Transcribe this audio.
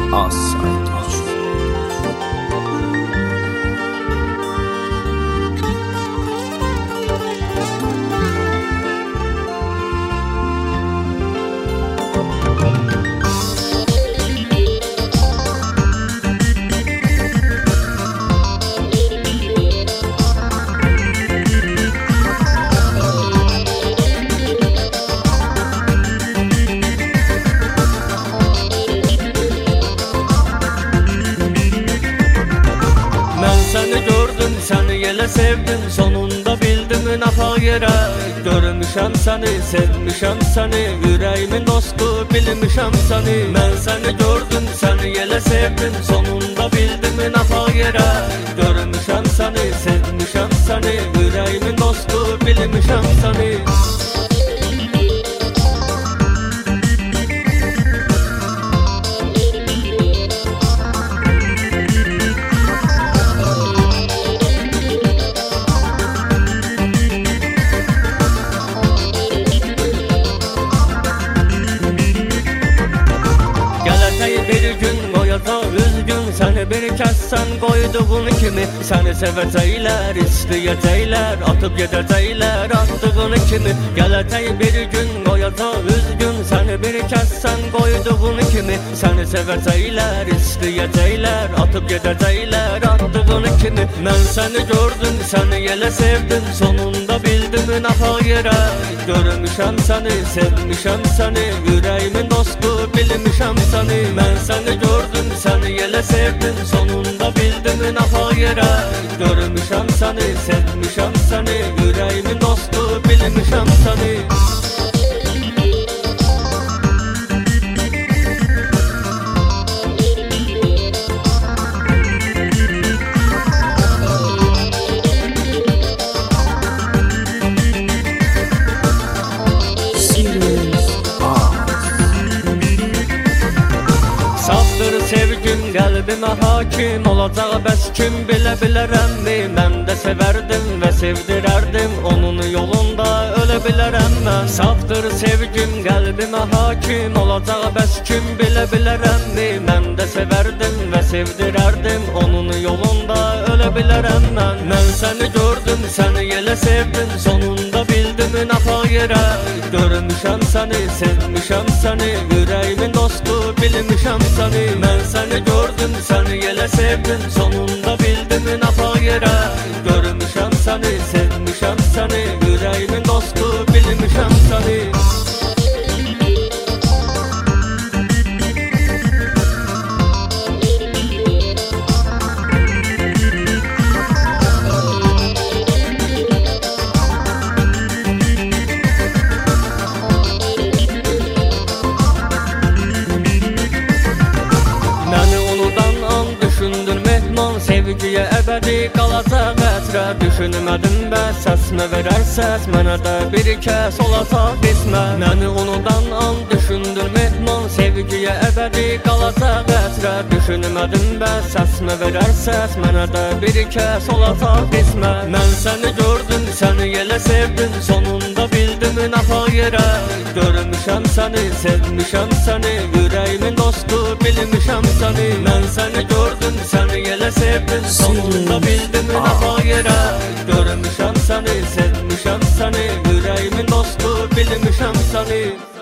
Asaytoç. Seni gördüm, seni yele sevdim, sonunda bildim nafa gerek. Görmüşəm seni, sevmişəm seni, yüreğimin dostu bilmişəm seni. Ben seni gördüm, seni yele sevdim, sonunda bildim nafa gerek. Görmüşəm seni, sevmişəm seni, yüreğimin dostu bilmişəm seni. Bir gün koyacaq üzgün, seni bir kəssən koyduğun kimi. Seni sevəcəklər, istəyəcəklər, atıp gedəcəklər attığın kimi. Gələcək bir gün koyacaq üzgün, seni bir kəssən koyduğun kimi. Seni sevəcəklər, istəyəcəklər, atıp gedəcəklər attığın kimi. Mən seni gördüm, seni yele sevdim, sonunda bildim nafa gerek. Görmüşəm seni, sevmişəm seni, yüreğimin dostu bilmişəm seni. Ben seni gördüm, seni yele sevdim, sonunda bildim nafa gerek. Görmüşəm seni, sevmişəm seni, yüreğimin dostu bilmişəm seni. Saftır sevgim qəlbimə hakim olacaq, bəs kim bilə bilərəmmi? Mən də sevərdim və sevdirərdim, onun yolunda ölə bilərəm mən. Saftır sevgim qəlbimə hakim olacaq, bəs kim bilə bilərəmmi? Mən də sevərdim və sevdirərdim, onun yolunda ölə bilərəm mən. Mən səni gördüm, səni yele sevdim, sonunda bildim nafa gerek. Görmüşəm səni, sevmişəm səni, yüreğimin dostu bilmişəm səni. Ben seni gördüm, seni yele sevdim, sonunda bildim nafa gerek. Görmüşəm səni, sevmişəm səni, yüreğimin dostu bilmişəm səni. Sevgiye ebedi qalacaq ətrə, düşünmədim bəs səsmə verər səs, mənə də bir kəs olacaq qismə. Məni unudan an düşündür mehman, sevgiye ebedi qalacaq ətrə, düşünmədim bəs səsmə verər səs, mənə də bir kəs olacaq qismə. Mən səni gördüm, səni yele sevdim, sonunda bildim nafa gerek. Görmüşəm səni, sevmişəm səni, yüreğimin dostu bilmişəm səni. Mən səni gördüm, səni yele sevdim, sonunda bildim nafa gerek. Görmüşəm səni, sevmişəm səni, yüreğimin dostu bilmişəm səni.